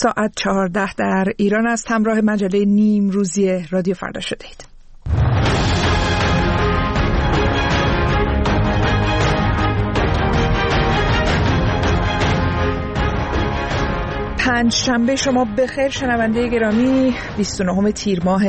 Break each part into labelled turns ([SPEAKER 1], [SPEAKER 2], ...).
[SPEAKER 1] ساعت 14 در ایران است. همراه مجله نیم روزی رادیو فردا شده اید. پنجشنبه شما بخیر شنونده گرامی، 29 تیر ماه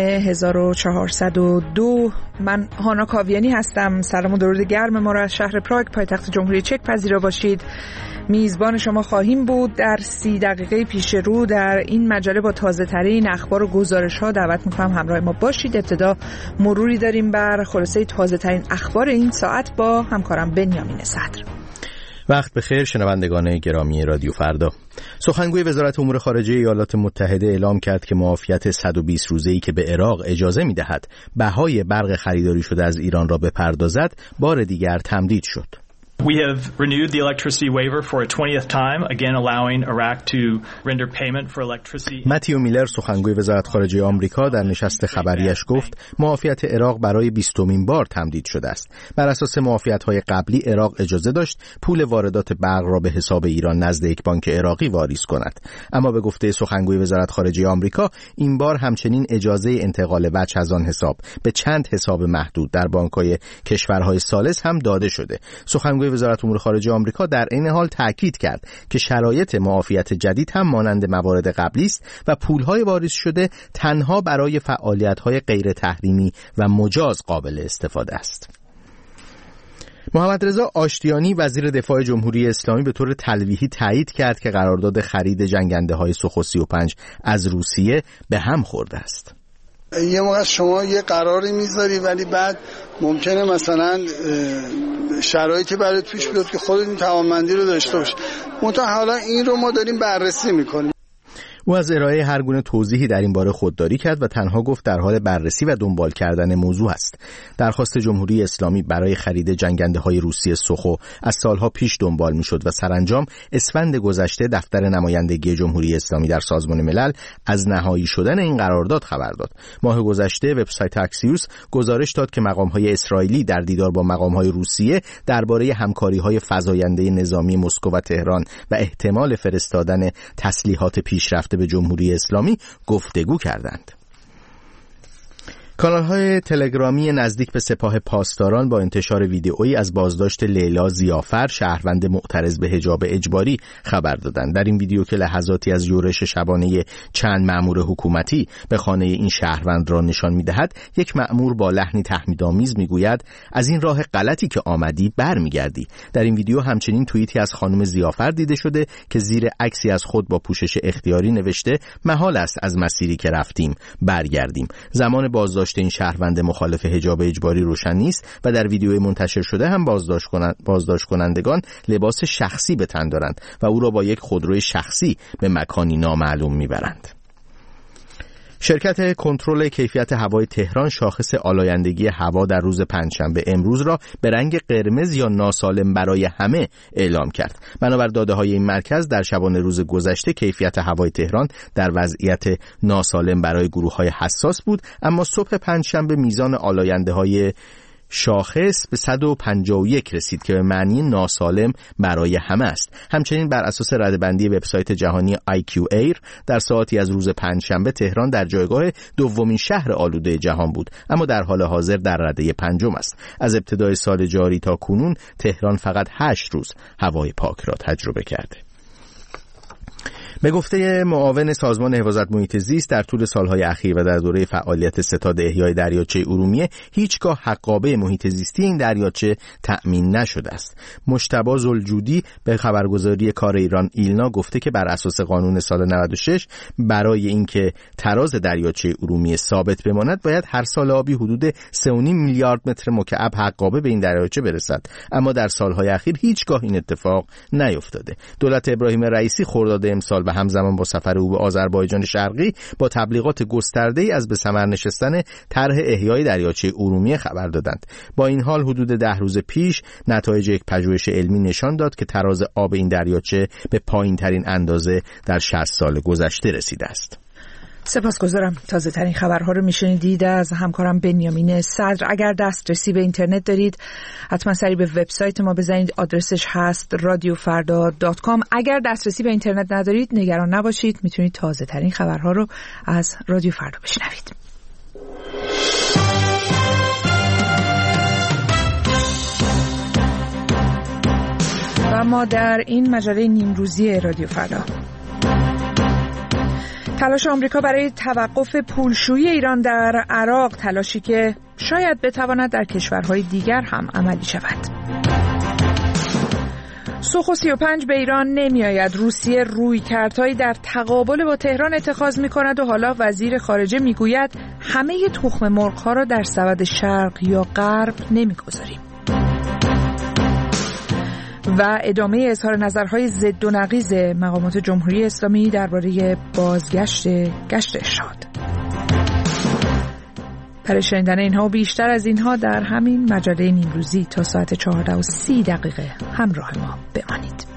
[SPEAKER 1] 1402. من هانا کاویانی هستم. سلام و درود گرم ما را از شهر پراگ پایتخت جمهوری چک پذیرا باشید. میزبان شما خواهیم بود در 30 دقیقه پیش رو در این مجله. با تازه ترین اخبار و گزارش ها دعوت میکنم همراه ما باشید. ابتدا مروری داریم بر خلاصه تازه ترین اخبار این ساعت با همکارم بنیامین صدر.
[SPEAKER 2] وقت بخیر شنوندگان گرامی رادیو فردا. سخنگوی وزارت امور خارجه ایالات متحده اعلام کرد که معافیت 120 روزه‌ای که به عراق اجازه می‌دهد بهای برق خریداری شده از ایران را بپردازد بار دیگر تمدید شد.
[SPEAKER 3] We have renewed the electricity waiver for a 20th time, again allowing Iraq to render payment for electricity.
[SPEAKER 2] متیو میلر سخنگوی وزارت خارجه آمریکا در نشست خبریش گفت معافیت عراق برای 20مین بار تمدید شده است. بر اساس معافیت‌های قبلی عراق اجازه داشت پول واردات برق را به حساب ایران نزد یک بانک عراقی واریز کند، اما به گفته سخنگوی وزارت خارجه آمریکا این بار همچنین اجازه انتقال وجه از آن حساب به چند حساب محدود در بانک‌های کشورهای ثالث هم داده شده. سخنگوی وزارت امور خارجه آمریکا در این حال تاکید کرد که شرایط معافیت جدید هم مانند موارد قبلی است و پول‌های واریز شده تنها برای فعالیت‌های غیر تحریمی و مجاز قابل استفاده است. محمد رضا آشتیانی وزیر دفاع جمهوری اسلامی به طور تلویحی تایید کرد که قرارداد خرید جنگنده‌های سوخو 35 از روسیه به هم خورده است.
[SPEAKER 4] یه موقع شما یه قراری میذاری ولی بعد ممکنه مثلا شرایطی برای پیش بیاد که خودتون توانمندی رو داشته باشید. منتها حالا این رو ما داریم بررسی میکنیم.
[SPEAKER 2] او از ارائه هر گونه توضیحی در این باره خودداری کرد و تنها گفت در حال بررسی و دنبال کردن موضوع است. درخواست جمهوری اسلامی برای خرید جنگنده‌های روسی سوخو از سالها پیش دنبال می‌شد و سرانجام اسفند گذشته دفتر نمایندگی جمهوری اسلامی در سازمان ملل از نهایی شدن این قرارداد خبر داد. ماه گذشته وبسایت اکسیوس گزارش داد که مقام‌های اسرائیلی در دیدار با مقام‌های روسیه درباره همکاری‌های فزاینده نظامی مسکو و تهران و احتمال فرستادن تسلیحات پیشرفته به جمهوری اسلامی گفتگو کردند. کانال‌های تلگرامی نزدیک به سپاه پاسداران با انتشار ویدئویی از بازداشت لیلا ضیافر شهروند معترض به حجاب اجباری خبر دادند. در این ویدیو که لحظاتی از یورش شبانه چند مأمور حکومتی به خانه این شهروند را نشان می‌دهد، یک مأمور با لحنی تهدیدآمیز می‌گوید از این راه غلطی که آمدی برمیگردی. در این ویدیو همچنین توییتی از خانم ضیافر دیده شده که زیر عکسی از خود با پوشش اختیاری نوشته محال است از مسیری که رفتیم برگردیم. زمان بازداشت این شهروند مخالف حجاب اجباری روشن نیست و در ویدیوی منتشر شده هم بازداشت کنندگان لباس شخصی به تن دارند و او را با یک خودروی شخصی به مکانی نامعلوم میبرند. شرکت کنترل کیفیت هوای تهران شاخص آلایندگی هوا در روز پنجشنبه امروز را به رنگ قرمز یا ناسالم برای همه اعلام کرد. بنابر داده‌های این مرکز در شبانه روز گذشته کیفیت هوای تهران در وضعیت ناسالم برای گروه‌های حساس بود، اما صبح پنجشنبه میزان آلاینده‌های شاخص به 151 رسید که به معنی ناسالم برای همه است. همچنین بر اساس ردبندی وبسایت جهانی IQ Air در ساعتی از روز پنجشنبه تهران در جایگاه دومین شهر آلوده جهان بود، اما در حال حاضر در رده پنجم است. از ابتدای سال جاری تا کنون تهران فقط 8 روز هوای پاک را تجربه کرده. به گفته معاون سازمان حفاظت محیط زیست در طول سالهای اخیر و در دوره فعالیت ستاد احیای دریاچه ارومیه هیچگاه حقابه محیط زیستی این دریاچه تأمین نشده است. مجتبی زلجودی به خبرگزاری کار ایران ایلنا گفته که بر اساس قانون سال 96 برای اینکه تراز دریاچه ارومیه ثابت بماند باید هر سال آبی حدود 3.5 میلیارد متر مکعب حقابه به این دریاچه برسد، اما در سالهای اخیر هیچگاه این اتفاق نیفتاده. دولت ابراهیم رئیسی خرداد امسال و همزمان با سفر او به آذربایجان شرقی با تبلیغات گسترده‌ای از به ثمر نشستن طرح احیای دریاچه ارومیه خبر دادند. با این حال حدود 10 روز پیش نتایج یک پژوهش علمی نشان داد که تراز آب این دریاچه به پایین‌ترین اندازه در 60 سال گذشته رسیده است.
[SPEAKER 1] سپاسگزارم. تازه ترین خبرها رو میشنیدید از همکارم بنیامین صدر. اگر دسترسی به اینترنت دارید حتما سری به وبسایت ما بزنید، آدرسش هست radiofarda.com. اگر دسترسی به اینترنت ندارید نگران نباشید، میتونید تازه ترین خبرها رو از رادیو فردا بشنوید. و ما در این مجله نیمروزی رادیو فردا، تلاش آمریکا برای توقف پولشویی ایران در عراق، تلاشی که شاید بتواند در کشورهای دیگر هم عملی شود. سوخو 35 به ایران نمی آید. روسیه رویکردهایی در تقابل با تهران اتخاذ می کند و حالا وزیر خارجه می گوید همه تخم مرغ‌ها را در سبد شرق یا غرب نمی گذاریم. و ادامه اظهار نظرهای ضد و نقیض مقامات جمهوری اسلامی درباره بازگشت گشت ارشاد. برای شنیدن اینها و بیشتر از اینها در همین مجله نیمروزی تا ساعت 14:30 همراه ما بمانید.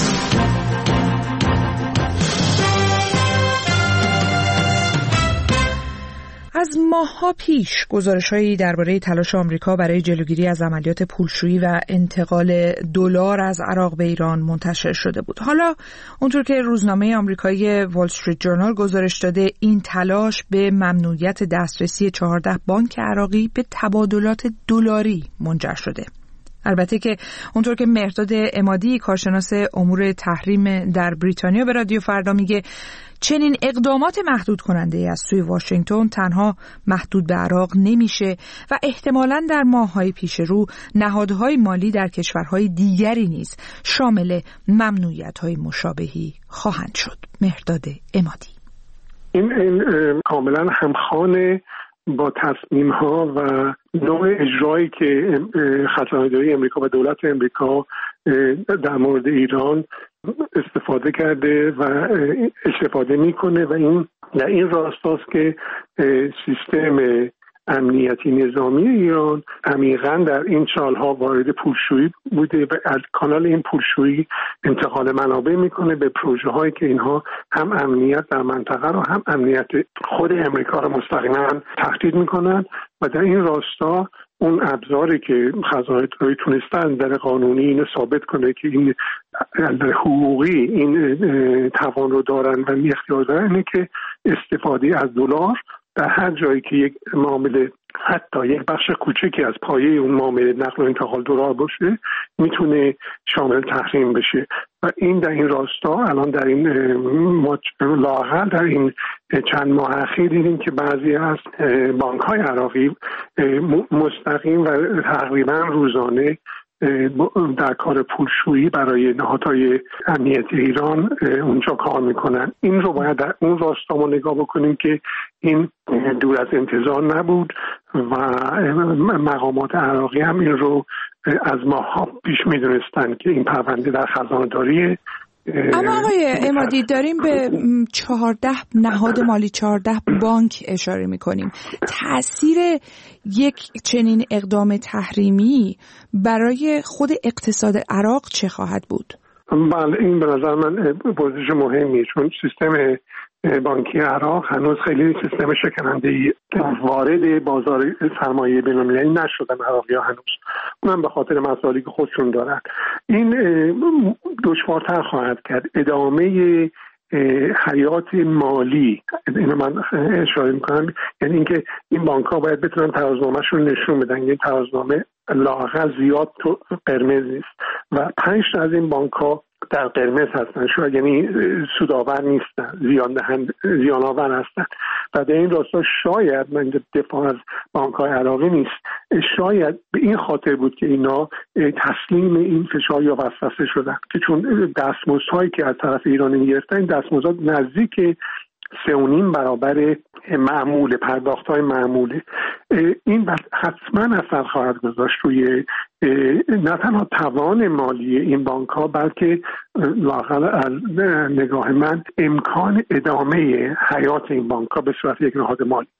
[SPEAKER 1] از ماه‌ها پیش گزارش‌هایی درباره تلاش آمریکا برای جلوگیری از عملیات پولشویی و انتقال دلار از عراق به ایران منتشر شده بود. حالا اونطور که روزنامه آمریکایی وال استریت جورنال گزارش داده، این تلاش به ممنوعیت دسترسی 14 بانک عراقی به تبادلات دلاری منجر شده. البته که اونطور که مهرداد عمادی، کارشناس امور تحریم در بریتانیا، به رادیو فردا میگه چنین اقدامات محدود کننده از سوی واشنگتن تنها محدود به عراق نمیشه و احتمالاً در ماه‌های پیش رو نهادهای مالی در کشورهای دیگری نیز شامل ممنوعیت‌های مشابهی خواهند شد. مهرداد عمادی:
[SPEAKER 5] این کاملاً همخوانه با تصمیم‌ها و نوع اجرایی که خزانه‌داری امریکا و دولت امریکا در مورد ایران استفاده کرده و استفاده میکنه و این در این راستاست که سیستم امنیتی نظامی ایران عمیقاً در این سالها وارد پولشویی بوده و از کانال این پولشویی انتقال منابع میکنه به پروژه هایی که اینها هم امنیت در منطقه رو هم امنیت خود امریکا رو مستقیما تهدید میکنن و در این راستا اون ابزاری که خزانه‌داری تونستن در قانونی اینو ثابت کنه که این در حقوقی این توان رو دارن و اختیار دارن، اینه که استفاده از دلار در هر جایی که یک معامله حتی یک بخش کوچکی از پایه اون معامله نقل و انتقال دلار باشه میتونه شامل تحریم بشه و این در این راستا الان در این لااقل در این چند ماه اخیر دیدیم که بعضی از بانک‌های عراقی مستقیم و تقریبا روزانه در کار پولشویی برای نهادهای امنیتی ایران اونجا کار میکنن. این رو باید در اون راستا ما نگاه بکنیم که این دور از انتظار نبود و مقامات عراقی هم این رو از ماه‌ها پیش میدونستن که این پرونده در خزانه‌داری.
[SPEAKER 1] اما آقای عمادی، داریم به 14 نهاد مالی، 14 بانک اشاره میکنیم. تأثیر یک چنین اقدام تحریمی برای خود اقتصاد عراق چه خواهد بود؟
[SPEAKER 5] بله، این به نظر من پوزیش مهمیه، چون سیستم بانکی عراق هنوز خیلی سیستم شکننده‌ای وارد بازار سرمایه بین‌المللی نشدن عراقی‌ها هنوز، اونم به خاطر مسائلی که خودشون دارن. این دشوارتر خواهد کرد ادامه حیات مالی. اینو من اشاره میکنم، یعنی اینکه این بانک‌ها باید بتونن ترازنامه‌شون نشون بدن. این ترازنامه لااقل زیاد تو قرمز نیست و 5 تا از این بانک‌ها در قرمز هستن، شاید یعنی سودآور نیستن، زیان آور هستن و در این راستا شاید، من دفاع از بانک‌های عراقی نیست، شاید به این خاطر بود که اینا تسلیم این فشار یا وسوسه شدن که چون دستمزدهایی که از طرف ایران می‌گرفتن، این دستمزدها نزدیک 3.5 برابر معمول پرداخت‌های معموله. این حتما اثر خواهد گذاشت روی نه تنها توان مالی این بانک‌ها، بلکه لااقل از نگاه من امکان ادامه حیات این بانک‌ها به صورت یک نهاد مالی.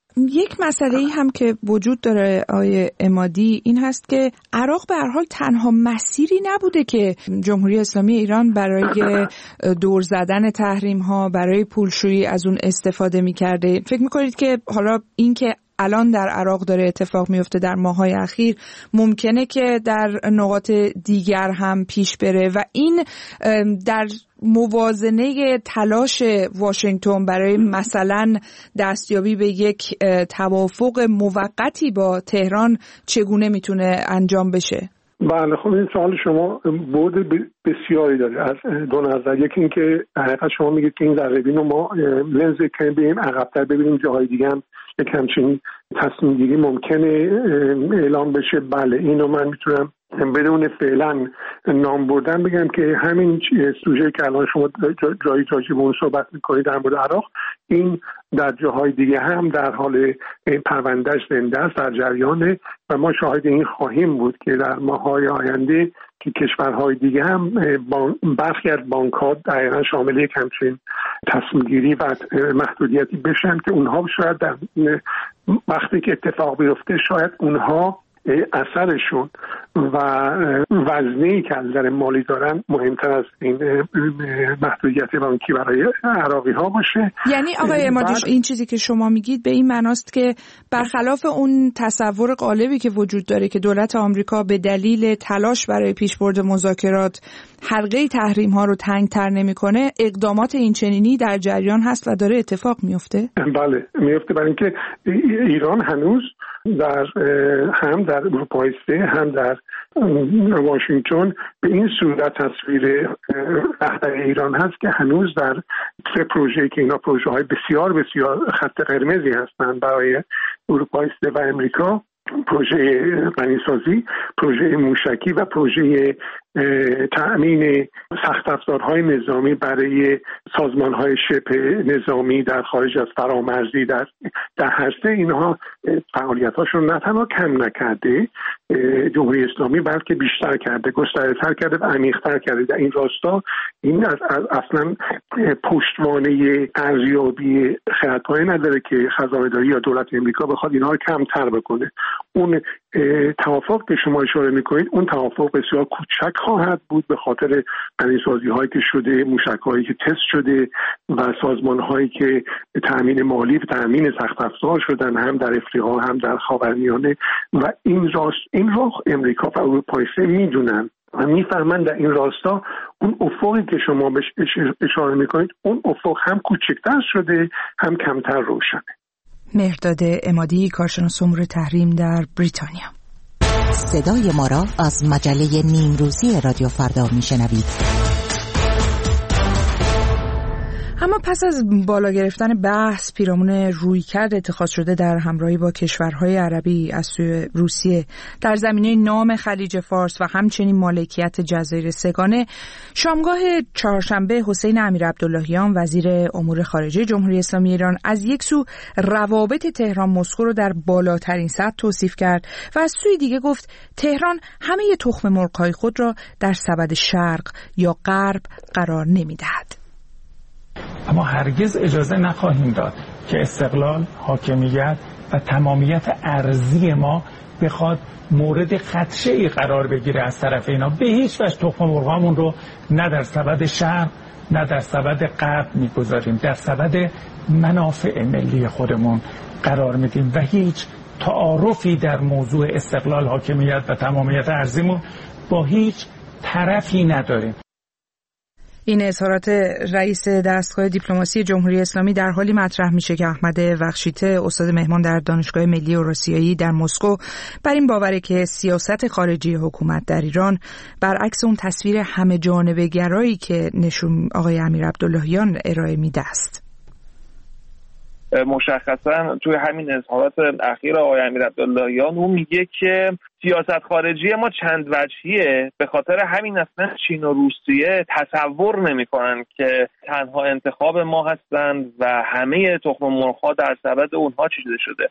[SPEAKER 1] یک مسئله هم که وجود داره آقای عمادی این هست که عراق به هر حال تنها مسیری نبوده که جمهوری اسلامی ایران برای دور زدن تحریم ها، برای پولشویی از اون استفاده می‌کرده. فکر می‌کنید که حالا این که الان در عراق داره اتفاق میفته در ماه‌های اخیر ممکنه که در نقاط دیگر هم پیش بره و این در موازنه تلاش واشنگتن برای مثلا دستیابی به یک توافق موقتی با تهران چگونه میتونه انجام بشه؟
[SPEAKER 5] بله، خب این سوال شما بعد بسیاری داره از دو نظر. یکی این که حقیقت شما میگید که این ذره‌بین رو ما لنز کنیم بریم عقب‌تر ببینیم جاهای دیگه هم یک همچین تصمیم گیری ممکنه اعلام بشه. بله، اینو من میتونم بدون فعلا نام بردن بگم که همین سوژه که الان شما جایی به اون صحبت میکنید در مورد عراق، این در جاهای دیگه هم در حال پروندهش زنده است، در جریانه و ما شاهد این خواهیم بود که در ماه‌های آینده که کشورهای دیگه هم برخی از بانک‌ها دقیقاً شامل یک همچین تصمیم گیری و محدودیتی بشن که اونها شاید در وقتی که اتفاق بیفته شاید اونها اثرشون و وزنه‌ای که از نظر مالی دارن مهمتر از این محدودیت بانکی برای عراقی ها باشه.
[SPEAKER 1] یعنی آقای عمادی این چیزی که شما میگید به این معناست که برخلاف اون تصور غالبی که وجود داره که دولت آمریکا به دلیل تلاش برای پیشبرد مذاکرات حلقه تحریم ها رو تنگ‌تر نمی‌کنه، اقدامات این چنینی در جریان هست و داره اتفاق میفته؟
[SPEAKER 5] بله میفته، برای اینکه ایران هنوز هم در اروپای سه هم در واشنگتن به این صورت تصویر رهبر ایران هست که هنوز در سه پروژه‌ای که اینا پروژه‌های بسیار بسیار خط قرمزی هستند برای اروپای سه و امریکا، پروژه غنیسازی، پروژه موشکی و پروژه تأمین سخت افزارهای نظامی برای سازمانهای شبه نظامی در خارج از فرامرزی در هر سه اینها فعالیتاشون نه تنها کم نکرده جمهوری اسلامی، بلکه بیشتر کرده، گسترده‌تر کرده و عمیق‌تر کرده. در این راستا این اصلا پشتوانه ارزیابی خردهای نداره که خزانه‌داری یا دولت امریکا بخواد اینها رو کمتر بکنه. اون توافق که شما اشاره میکنید اون توافق بسیار کوچک خواهد بود به خاطر غنیسازی هایی که شده، موشک هایی که تست شده و سازمان هایی که تأمین مالی و تأمین سخت افزار شدن هم در افریقا هم در خاورمیانه و این رو امریکا و اروپا میدونن و میفهمن. در این راستا اون افقی که شما بهش اشاره میکنید اون افق هم کوچکتر شده هم کمتر روشنه.
[SPEAKER 1] مهرداد عمادی، کارشناس امور تحریم در بریتانیا.
[SPEAKER 6] صدای ما را از مجله نیمروزی رادیو فردا میشنوید.
[SPEAKER 1] اما پس از بالا گرفتن بحث پیرامون رویکرد اتخاذ شده در همراهی با کشورهای عربی از سوی روسیه در زمینه نام خلیج فارس و همچنین مالکیت جزایر سگانه، شامگاه چهارشنبه حسین امیرعبداللهیان وزیر امور خارجه جمهوری اسلامی ایران از یک سو روابط تهران مسکو رو در بالاترین سطح توصیف کرد و از سوی دیگه گفت تهران همه تخم مرغ‌های خود را در سبد شرق یا غرب قرار نمی‌دهد.
[SPEAKER 7] اما هرگز اجازه نخواهیم داد که استقلال، حاکمیت و تمامیت ارضی ما بخواد مورد خدشه‌ای قرار بگیره از طرف اینا. به هیچ وجه تخم مرغامون رو نه در سبد شرق نه در سبد غرب میگذاریم، در سبد منافع ملی خودمون قرار میدیم و هیچ تعارفی در موضوع استقلال، حاکمیت و تمامیت ارضیمون با هیچ طرفی نداریم.
[SPEAKER 1] این اظهارات رئیس دستگاه دیپلماسی جمهوری اسلامی در حالی مطرح میشه که احمد وخشیته، استاد مهمان در دانشگاه ملی اوراسیایی در مسکو، بر این باوره که سیاست خارجی حکومت در ایران برعکس اون تصویر همه جانبه گرایی که نشون آقای امیرعبداللهیان ارائه میده است.
[SPEAKER 8] مشخصا توی همین اظهارات اخیر آقای امیرعبداللهیان اون میگه که سیاست خارجی ما چند وجهیه، به خاطر همین اصلا چین و روسیه تصور نمی‌کنن که تنها انتخاب ما هستند و همه تخم مرغ‌ها در سبد اونها چیده شده.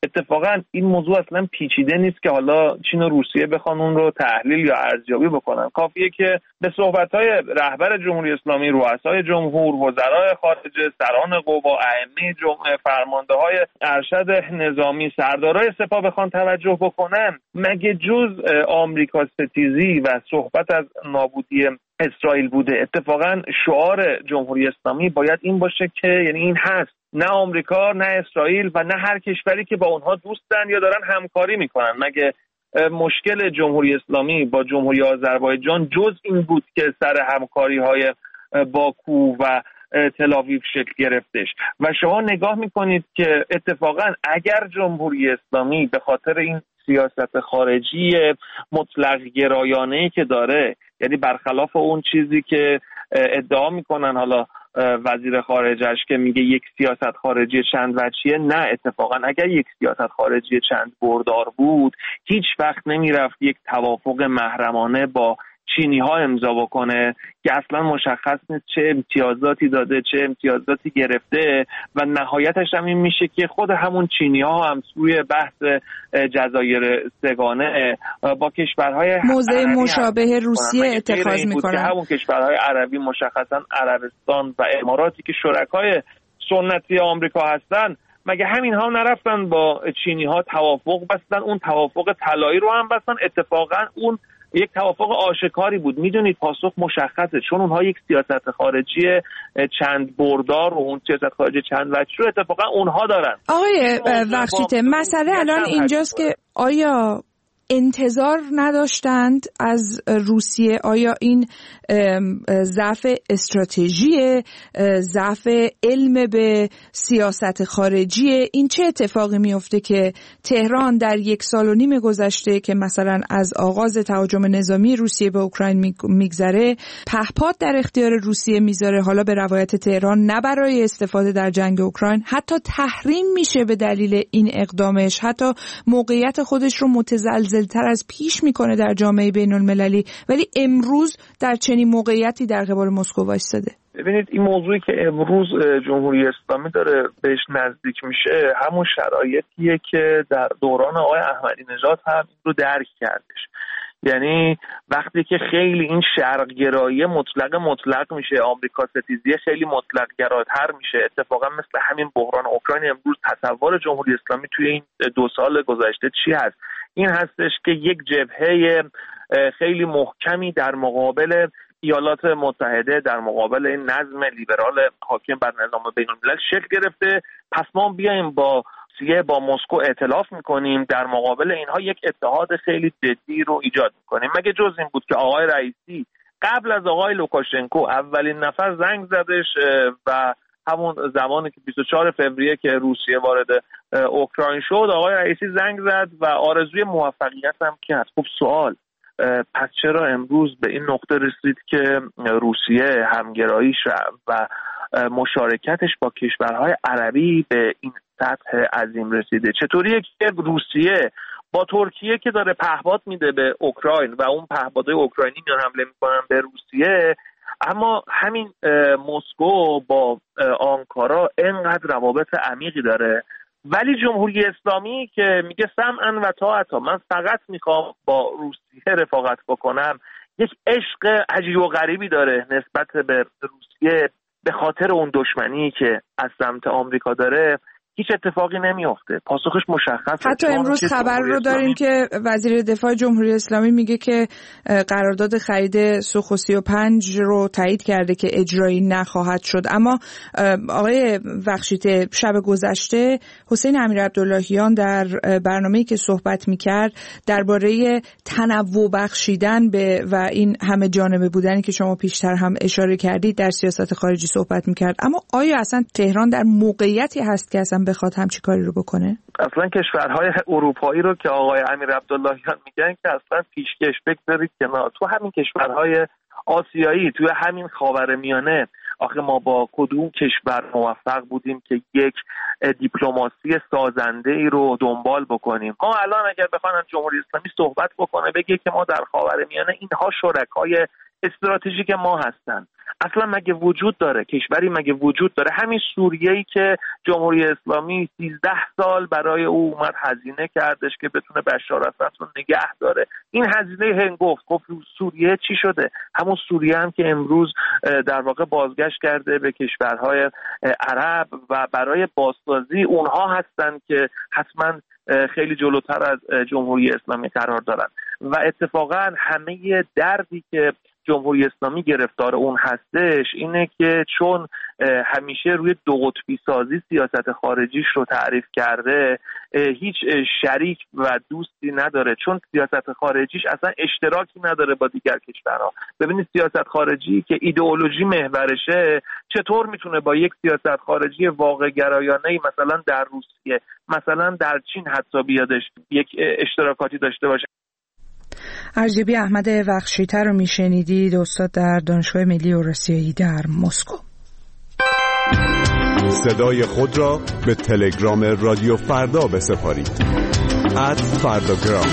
[SPEAKER 8] اتفاقا این موضوع اصلا پیچیده نیست که حالا چین و روسیه بخوان اون رو تحلیل یا ارزیابی بکنن. کافیه که به صحبت‌های رهبر جمهوری اسلامی، رؤسای جمهور، وزرای خارجه، سران قوا، ائمه جمعه، فرمانده‌های ارشد نظامی، سردارای سپاه بخوان توجه بکنن، مگه جز آمریکا ستیزی و صحبت از نابودی اسرائیل بوده؟ اتفاقا شعار جمهوری اسلامی باید این باشه که یعنی این هست، نه آمریکا نه اسرائیل و نه هر کشوری که با اونها دوستن یا دارن همکاری میکنن. مگه مشکل جمهوری اسلامی با جمهوری آذربایجان جز این بود که سر همکاری‌های باکو و تل‌آویو شکل گرفتش؟ و شما نگاه میکنید که اتفاقا اگر جمهوری اسلامی به خاطر این سیاست خارجی مطلق گرایانه‌ای که داره، یعنی برخلاف اون چیزی که ادعا میکنن حالا وزیر خارجش که میگه یک سیاست خارجی چند وجهیه، نه، اتفاقا اگر یک سیاست خارجی چند بردار بود هیچ وقت نمیرفت یک توافق محرمانه با چینی ها امضا بکنه که اصلا مشخص نیست چه امتیازاتی داده چه امتیازاتی گرفته و نهایتش هم این میشه که خود همون چینی ها هم سوی بحث جزایر سگانه با کشورهای
[SPEAKER 1] موضع مشابه روسیه اتخاذ میکنن.
[SPEAKER 8] همون کشورهای عربی مشخصا عربستان و اماراتی که شرکای سنتی آمریکا هستن، مگه همین ها نرفتن با چینی ها توافق بستن، اون توافق طلایی رو هم بستن؟ اتفاقا اون یک توافق آشکاری بود. میدونید پاسخ مشخصه، چون اونها یک سیاست خارجی چند بردار و اون سیاست خارجی چند وجه رو اتفاقا اونها دارن.
[SPEAKER 1] آقای بخشیده، مسئله الان اینجاست که آیا انتظار نداشتند از روسیه؟ آیا این ضعف استراتژی، ضعف علم به سیاست خارجی؟ این چه اتفاقی میفته که تهران در 1.5 سال گذشته که مثلا از آغاز تهاجم نظامی روسیه به اوکراین میگذره پهپاد در اختیار روسیه میذاره، حالا به روایت تهران نه برای استفاده در جنگ اوکراین، حتی تحریم میشه به دلیل این اقدامش، حتی موقعیت خودش رو متزلزل‌تر از پیش میکنه در جامعه بین‌المللی، ولی امروز در چنین موقعیتی در قبال مسکو وایساده.
[SPEAKER 8] ببینید این موضوعی که امروز جمهوری اسلامی داره بهش نزدیک میشه همون شرایطیه که در دوران آقای احمدی نژاد هم این رو درک کردش. یعنی وقتی که خیلی این شرق‌گرایی مطلق میشه، آمریکا ستیزی خیلی مطلق گراتر میشه، اتفاقا مثل همین بحران اوکراین امروز تصور جمهوری اسلامی توی این 2 سال گذشته چی هست؟ این هستش که یک جبهه خیلی محکمی در مقابل ایالات متحده، در مقابل این نظم لیبرال حاکم بر نظام بین‌الملل شکل گرفته. پس ما بیایم با مسکو ائتلاف میکنیم، در مقابل اینها یک اتحاد خیلی جدی رو ایجاد میکنیم. مگه جز این بود که آقای رئیسی قبل از آقای لوکاشنکو اولین نفر زنگ زدش و همون زمانی که 24 فوریه که روسیه وارد اوکراین شد آقای رئیسی زنگ زد و آرزوی موفقیت هم کرد. خب سوال، پس چرا امروز به این نقطه رسید که روسیه همگراییش و مشارکتش با کشورهای عربی به این سطح عظیم رسیده؟ چطوریه که روسیه با ترکیه که داره پهپاد میده به اوکراین و اون پهپادهای اوکراینی میان حمله میکنن به روسیه، اما همین مسکو با آنکارا اینقدر روابط عمیقی داره، ولی جمهوری اسلامی که میگه سمعا و طاعتا، من فقط میخوام با روسیه رفاقت بکنم، یک عشق عجیب و غریبی داره نسبت به روسیه به خاطر اون دشمنی که از سمت آمریکا داره. هیچ اتفاقی نمیافته. پاسخش مشخصه.
[SPEAKER 1] حتی امروز خبر رو داریم که وزیر دفاع جمهوری اسلامی میگه که قرارداد خرید سوخو 35 رو تایید کرده که اجرایی نخواهد شد. اما آقای بخشیده، شب گذشته حسین امیرعبداللهیان در برنامه‌ای که صحبت میکرد درباره تنوع بخشیدن به و این همه جانبه بودنی که شما پیشتر هم اشاره کردید در سیاست خارجی صحبت میکرد. اما آیا اصلا تهران در موقعیتی هست که اصلا بخواد همچی کاری رو بکنه؟
[SPEAKER 8] اصلا کشورهای اروپایی رو که آقای امیرعبداللهیان میگن که اصلا پیشکش بگذارید کنار، تو همین کشورهای آسیایی، توی همین خاورمیانه، آخه ما با کدوم کشور موفق بودیم که یک دیپلماسی سازنده ای رو دنبال بکنیم؟ ما الان اگر بخوان جمهوری اسلامی صحبت بکنه بگه که ما در خاورمیانه اینها شرکای استراتژیک ما هستن. اصلا مگه وجود داره کشوری مگه وجود داره؟ همین سوریه‌ای که جمهوری اسلامی 13 سال برای او اومد هزینه کردش که بتونه بشار اسد رو نگه داره، این هزینه هنگفت. خب سوریه چی شده؟ همون سوریه هم که امروز در واقع بازگشت کرده به کشورهای عرب و برای بازسازی اونها هستن که حتما خیلی جلوتر از جمهوری اسلامی قرار دارن و اتفاقا همه دردی که جمهوری اسلامی گرفتار اون هستش اینه که چون همیشه روی دو قطبی سازی سیاست خارجیش رو تعریف کرده، هیچ شریک و دوستی نداره، چون سیاست خارجیش اصلا اشتراکی نداره با دیگر کشورها. ببینید سیاست خارجی که ایدئولوژی محورشه چطور میتونه با یک سیاست خارجی واقع گرایانه مثلا در روسیه، مثلا در چین حتی بیادش یک اشتراکاتی داشته باشه.
[SPEAKER 1] ارزیابی احمد وخشی‌تر رو میشنیدید، استاد در دانشگاه ملی اوراسیایی در مسکو.
[SPEAKER 9] صدای خود را به تلگرام رادیو فردا بسپارید. @فرداگرام.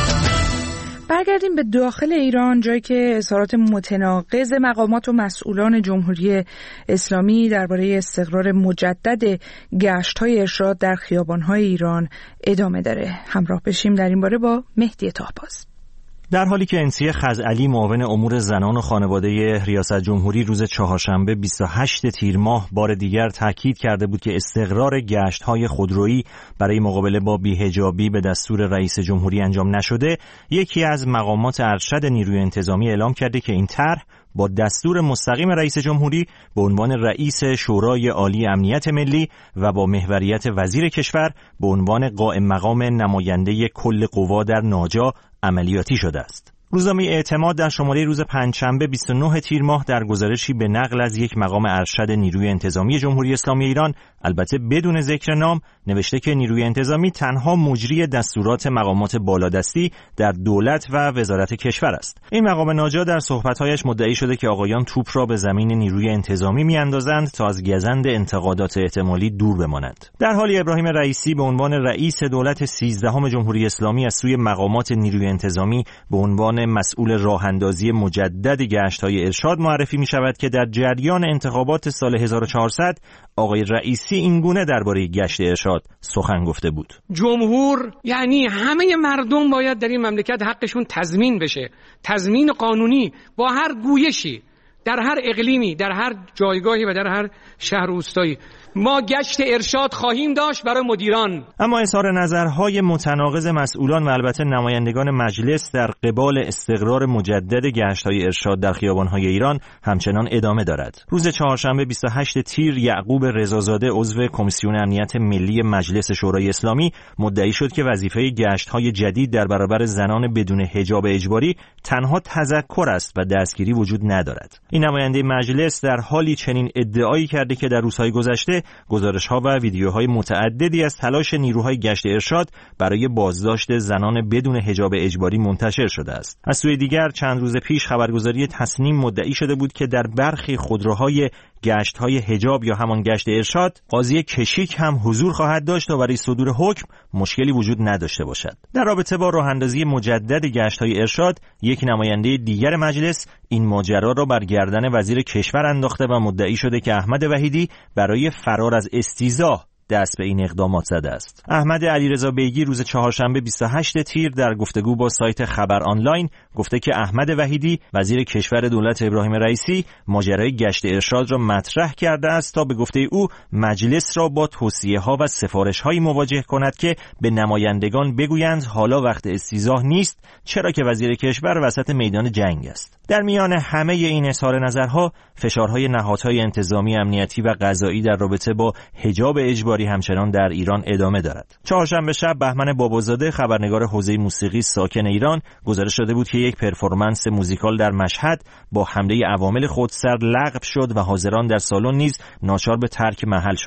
[SPEAKER 1] برگردیم به داخل ایران، جایی که اظهارات متناقض مقامات و مسئولان جمهوری اسلامی درباره استقرار مجدد گشت‌های ارشاد در خیابان‌های ایران ادامه داره. همراه بشیم در این باره با مهدی طاهباز.
[SPEAKER 10] در حالی که انسی خزعلی معاون امور زنان و خانواده ریاست جمهوری روز چهارشنبه 28 تیر ماه بار دیگر تاکید کرده بود که استقرار گشت‌های خودرویی برای مقابله با بی‌حجابی به دستور رئیس جمهوری انجام نشده، یکی از مقامات ارشد نیروی انتظامی اعلام کرده که این طرح با دستور مستقیم رئیس جمهوری به عنوان رئیس شورای عالی امنیت ملی و با محوریت وزیر کشور به عنوان قائم مقام نماینده کل قوا در ناجا عملیاتی شده است. روزنامه اعتماد در شماره روز پنجشنبه 29 تیر ماه در گزارشی به نقل از یک مقام ارشد نیروی انتظامی جمهوری اسلامی ایران، البته بدون ذکر نام، نوشته که نیروی انتظامی تنها مجری دستورات مقامات بالادستی در دولت و وزارت کشور است. این مقام ناجا در صحبت‌هایش مدعی شده که آقایان توپ را به زمین نیروی انتظامی می‌اندازند تا از گزند انتقادات احتمالی دور بمانند. در حالی ابراهیم رئیسی به عنوان رئیس دولت 13 جمهوری اسلامی از سوی مقامات نیروی انتظامی به عنوان مسئول راه‌اندازی مجدد گشت‌های ارشاد معرفی می‌شود که در جریان انتخابات سال 1400 آقای رئیسی این گونه درباره گشت ارشاد سخن گفته بود.
[SPEAKER 11] جمهور یعنی همه مردم باید در این مملکت حقشون تضمین بشه، تضمین قانونی با هر گویشی، در هر اقلیمی، در هر جایگاهی و در هر شهر و روستایی. ما گشت ارشاد خواهیم داشت برای مدیران.
[SPEAKER 10] اما اظهار نظرهای متناقض مسئولان و البته نمایندگان مجلس در قبال استقرار مجدد گشت‌های ارشاد در خیابان‌های ایران همچنان ادامه دارد. روز چهارشنبه 28 تیر یعقوب رضازاده عضو کمیسیون امنیت ملی مجلس شورای اسلامی مدعی شد که وظیفه گشت‌های جدید در برابر زنان بدون حجاب اجباری تنها تذکر است و دستگیری وجود ندارد. این نماینده مجلس در حالی چنین ادعایی کرده که در روزهای گذشته گزارش‌ها و ویدیوهای متعددی از تلاش نیروهای گشت ارشاد برای بازداشت زنان بدون حجاب اجباری منتشر شده است. از سوی دیگر چند روز پیش خبرگزاری تصنیم مدعی شده بود که در برخی خودروهای گشت‌های حجاب یا همان گشت ارشاد قاضی کشیک هم حضور خواهد داشت تا برای صدور حکم مشکلی وجود نداشته باشد. در رابطه با راه‌اندازی مجدد گشت‌های ارشاد، یک نماینده دیگر مجلس این ماجرا را بر گردن وزیر کشور انداخته و مدعی شده که احمد وحیدی برای فرار از استیضاح دست به این اقدامات زده است. احمد علیرضا بیگی روز چهارشنبه 28 تیر در گفتگو با سایت خبر آنلاین گفته که احمد وحیدی وزیر کشور دولت ابراهیم رئیسی ماجرای گشت ارشاد را مطرح کرده است تا به گفته او مجلس را با توصیه‌ها و سفارش‌هایی مواجه کند که به نمایندگان بگویند حالا وقت استیضاح نیست، چرا که وزیر کشور وسط میدان جنگ است. در میان همه این اظهار نظرها، فشارهای نهادهای انتظامی، امنیتی و قضایی در رابطه با حجاب اجباری همچنان در ایران ادامه دارد. چهارشنبه شب بهمن بابازاده خبرنگار حوزه موسیقی ساکن ایران گزارش داده بود که یک پرفورمنس موزیکال در مشهد با حمله عوامل خودسر لغو شد و حاضران در سالن نیز ناچار به ترک محل شدند.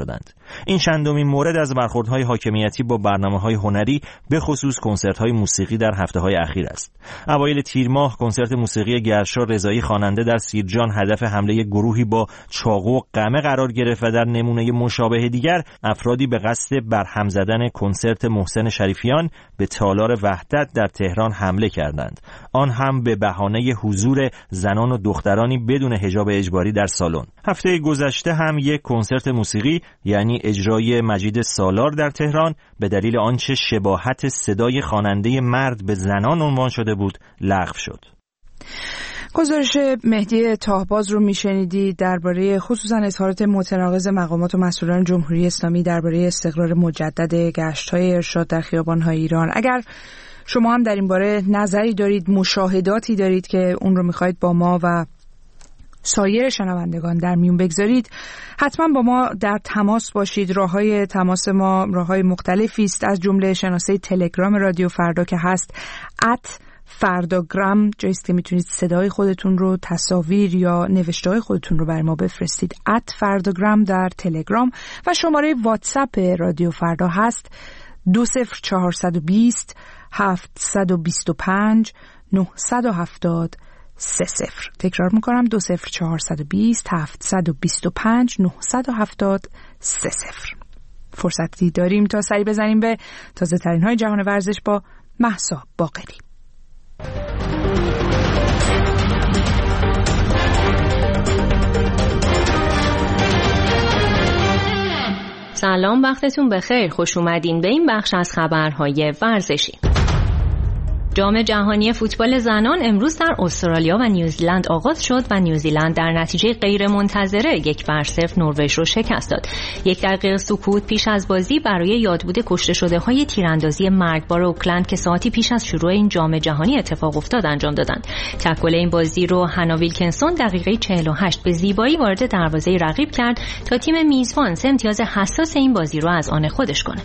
[SPEAKER 10] این چندمین مورد از برخوردهای حاکمیتی با برنامه‌های هنری به خصوص کنسرت‌های موسیقی در هفته‌های اخیر است. اوایل تیر ماه کنسرت موسیقی گرشا رضایی خواننده در سیرجان هدف حمله گروهی با چاقو و قمه قرار گرفت و در نمونه مشابه دیگر افرادی به قصد برهم زدن کنسرت محسن شریفیان به تالار وحدت در تهران حمله کردند، آن هم به بهانه حضور زنان و دخترانی بدون حجاب اجباری در سالن. هفته گذشته هم یک کنسرت موسیقی یعنی اجرای مجید سالار در تهران به دلیل آنچه شباهت صدای خواننده مرد به زنان عنوان شده بود لغو شد.
[SPEAKER 1] گزارش مهدی تاهباز رو میشنیدید درباره خصوصا اظهارات متناقض مقامات و مسئولان جمهوری اسلامی درباره استقرار مجدد گشت‌های ارشاد در خیابان‌های ایران. اگر شما هم در این باره نظری دارید، مشاهداتی دارید که اون رو میخواید با ما و سایر شنوندگان در میون بگذارید، حتما با ما در تماس باشید. راههای تماس ما راههای مختلفی است، از جمله شناسه تلگرام رادیو فردا که هست @فرداگرام، جایی است که میتونید صدای خودتون رو، تصاویر یا نوشته‌های خودتون رو برای ما بفرستید. @فرداگرام در تلگرام. و شماره واتساپ رادیو فردا هست 20420 725 970 30. تکرار میکنم 20420 725 970 30. فرصتی داریم تا سری بزنیم به تازه ترین های جهان ورزش با مهسا باقری.
[SPEAKER 12] سلام، وقتتون بخیر. خوش اومدین به این بخش از خبرهای ورزشی. جام جهانی فوتبال زنان امروز در استرالیا و نیوزیلند آغاز شد و نیوزیلند در نتیجه غیرمنتظره 1-0 نروژ رو شکست داد. 1 دقیقه سکوت پیش از بازی برای یادبود کشته شده‌های تیراندازی مرگبار اوکلند که ساعتی پیش از شروع این جام جهانی اتفاق افتاد انجام دادند. تک گل این بازی رو هانا ویلکنسون دقیقه 48 به زیبایی وارد دروازه رقیب کرد تا تیم میزبان سه امتیاز حساس این بازی رو از آن خودش کنه.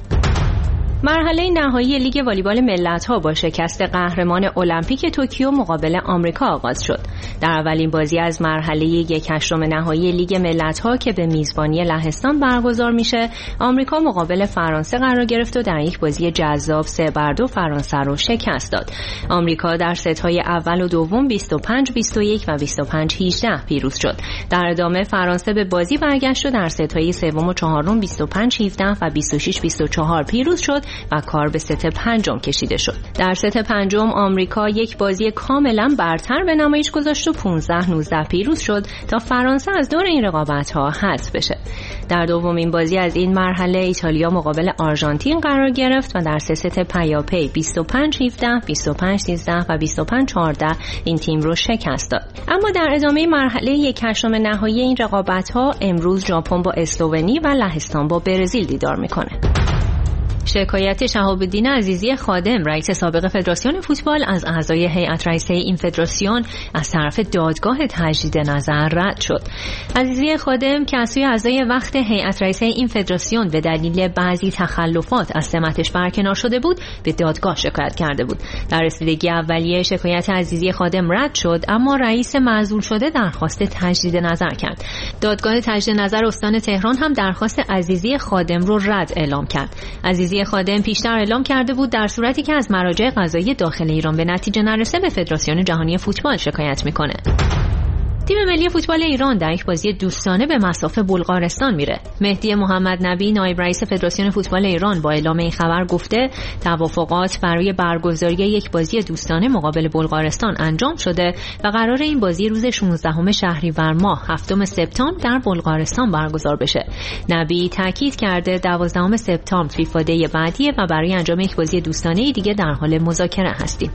[SPEAKER 12] مرحله نهایی لیگ والیبال ملت‌ها با شکست قهرمان المپیک توکیو مقابل آمریکا آغاز شد. در اولین بازی از مرحله 1/8 نهایی لیگ ملت‌ها که به میزبانی لهستان برگزار میشه، آمریکا مقابل فرانسه قرار گرفت و در یک بازی جذاب 3-2 فرانسه رو شکست داد. آمریکا در ست‌های اول و دوم 25-21 و 25-18 پیروز شد. در ادامه فرانسه به بازی برگشت و در ست‌های سوم و چهارم 25-17 و 26-24 پیروز شد و کار به ست پنجم کشیده شد. در ست پنجم آمریکا یک بازی کاملا برتر به نمایش گذاشت و 15-19 پیروز شد تا فرانسه از دور این رقابت‌ها حذف بشه. در دومین بازی از این مرحله ایتالیا مقابل آرژانتین قرار گرفت و در سه ست پیاپی 25-17، 25-13 و 25-14 این تیم رو شکست داد. اما در ادامه مرحله 1/8 نهایی این رقابت‌ها امروز ژاپن با اسلوونی و لهستان با برزیل دیدار می‌کنه. شکایت شهاب‌الدین عزیزی خادم رئیس سابق فدراسیون فوتبال از اعضای هیئت رئیسه این فدراسیون از طرف دادگاه تجدید نظر رد شد. عزیزی خادم که از سوی اعضای وقت هیئت رئیسه این فدراسیون به دلیل بعضی تخلفات از سمتش برکنار شده بود، به دادگاه شکایت کرده بود. در رسیدگی اولیه شکایت عزیزی خادم رد شد، اما رئیس معزول شده درخواست تجدید نظر کرد. دادگاه تجدید نظر استان تهران هم درخواست عزیزی خادم رو رد اعلام کرد. عزیزی خادم پیشتر اعلام کرده بود در صورتی که از مراجع قضایی داخل ایران به نتیجه نرسه به فدراسیون جهانی فوتبال شکایت میکنه. تیم ملی فوتبال ایران در یک بازی دوستانه به مصاف بلغارستان میره. مهدی محمد نبی نایب رئیس فدراسیون فوتبال ایران با اعلام این خبر گفته توافقات برای برگزاری یک بازی دوستانه مقابل بلغارستان انجام شده و قرار این بازی روز 16 شهریور ماه 7 سپتامبر در بلغارستان برگزار بشه. نبی تاکید کرده 12 سپتامبر فیفا دی بعدیه و برای انجام یک بازی دوستانه دیگه در حال مذاکره هستیم.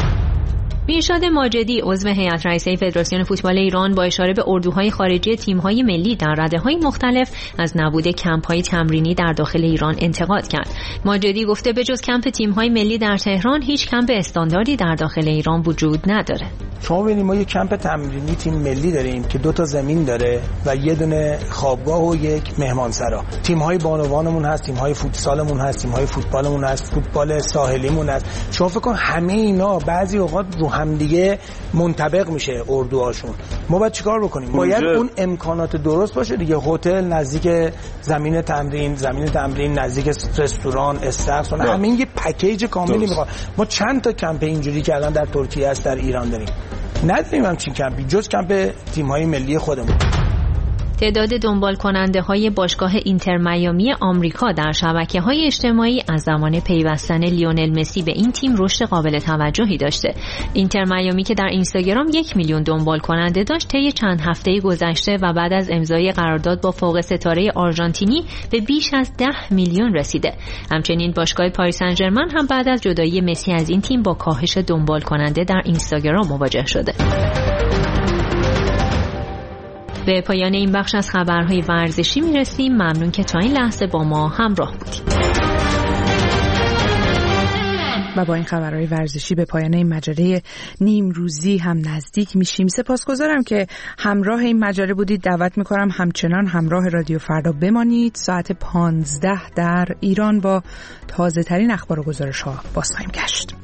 [SPEAKER 12] میرشاد ماجدی عضو هیئت رئیسه فدراسیون فوتبال ایران با اشاره به اردوهای خارجی تیم‌های ملی در رده‌های مختلف از نبود کمپ‌های تمرینی در داخل ایران انتقاد کرد. ماجدی گفته به جز کمپ تیم‌های ملی در تهران هیچ کمپ استانداردی در داخل ایران وجود نداره.
[SPEAKER 13] شما ببینید ما یک کمپ تمرینی تیم ملی داریم که 2 زمین داره و یه دونه خوابگاه و یک مهمانسرا. تیم‌های بانوانمون هست، تیم‌های فوتسالمون هست، تیم‌های فوتبالمون هست، فوتبال ساحلیمون هست. شما فکر کن همه اینا بعضی اوقات رو همدیگه منطبق میشه اردوهاشون. ما باید چیکار بکنیم؟ باید اون امکانات درست باشه دیگه. هتل نزدیک زمین تمرین نزدیک رستوران، استخر، همین یه پکیج کاملی میخواد. ما چند تا کمپ اینجوری که الان در ترکیه است در ایران داریم. نداریم همچین کمپی جز کمپ تیم‌های ملی خودمون.
[SPEAKER 12] تعداد دنبال کننده های باشگاه اینتر میامی آمریکا در شبکه‌های اجتماعی از زمان پیوستن لیونل مسی به این تیم رشد قابل توجهی داشته. اینتر میامی که در اینستاگرام 1 میلیون دنبال کننده داشت، طی چند هفته گذشته و بعد از امضای قرارداد با فوق ستاره آرژانتینی به بیش از 10 میلیون رسیده. همچنین باشگاه پاریس سن ژرمن هم بعد از جدایی مسی از این تیم با کاهش دنبال کننده در اینستاگرام مواجه شده. به پایان این بخش از خبرهای ورزشی میرسیم. ممنون که تا این لحظه با ما همراه بودید.
[SPEAKER 1] و با این خبرهای ورزشی به پایان این مجله نیم روزی هم نزدیک میشیم. سپاسگزارم که همراه این مجله بودید. دعوت میکنم همچنان همراه رادیو فردا بمانید. ساعت 15 در ایران با تازه ترین اخبار و گزارش ها باز خواهیم گشت.